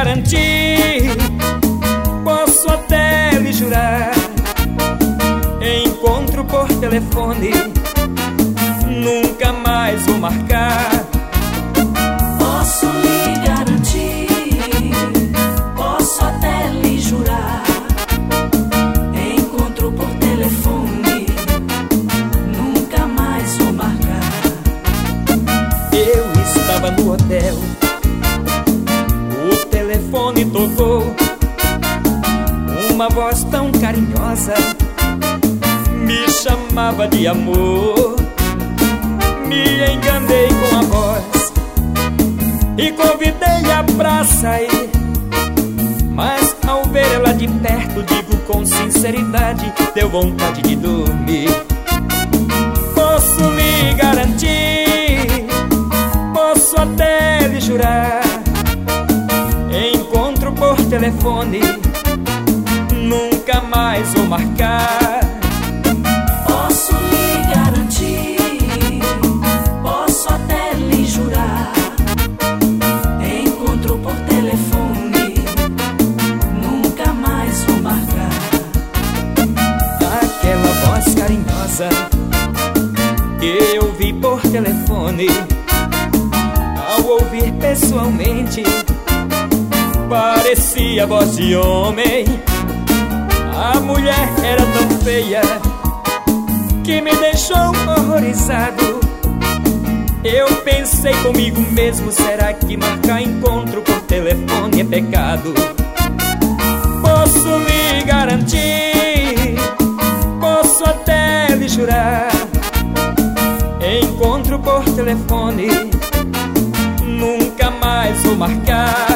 garantir, posso até lhe jurar, encontro por telefone nunca mais vou marcar. Posso lhe garantir, posso até lhe jurar, encontro por telefone nunca mais vou marcar. Eu estava no hotel, o telefone tocou, uma voz tão carinhosa me chamava de amor. Me enganei com a voz e convidei-a pra sair, mas ao ver ela de perto, digo com sinceridade, deu vontade de dormir. Posso lhe garantir, posso até lhe jurar, encontro por telefone nunca mais vou marcar. Posso lhe garantir, posso até lhe jurar, encontro por telefone nunca mais vou marcar. Aquela voz carinhosa que eu vi por telefone, ao ouvir pessoalmente, parecia voz de homem. A mulher era tão feia que me deixou horrorizado. Eu pensei comigo mesmo, será que marcar encontro por telefone é pecado? Posso lhe garantir, posso até lhe jurar, encontro por telefone nunca mais vou marcar.